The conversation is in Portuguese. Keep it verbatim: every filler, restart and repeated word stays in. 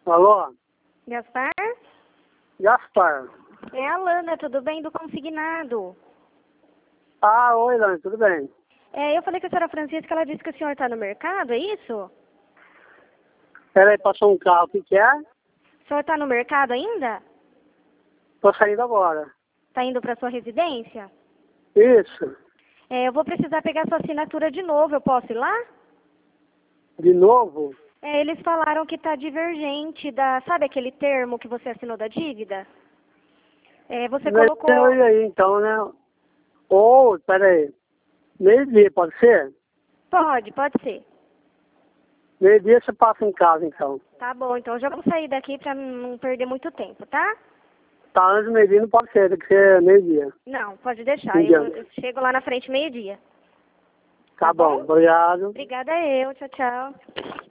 Alô? Gaspar? Gaspar. É a Lana, tudo bem? Do consignado. Ah, oi, Lana, tudo bem? É, eu falei com a senhora Francisca, ela disse que o senhor está no mercado, é isso? Peraí, passou um carro, o que que é? O senhor está no mercado ainda? Tô saindo agora. Está indo para sua residência? Isso. É, eu vou precisar pegar sua assinatura de novo, eu posso ir lá? De novo? É, eles falaram que está divergente da... Sabe aquele termo que você assinou da dívida? É, você Mas colocou... eu ia aí, então, né? Ou, peraí, meio-dia, pode ser? Pode, pode ser. Meio-dia você passa em casa, então. Tá bom, então eu já vou sair daqui para não perder muito tempo, tá? Tá, antes do meio-dia não pode ser, tem que ser meio-dia. Não, pode deixar. Em Eu, diante. eu chego lá na frente meio-dia. Tá bom, obrigado. Obrigada eu. Tchau, tchau.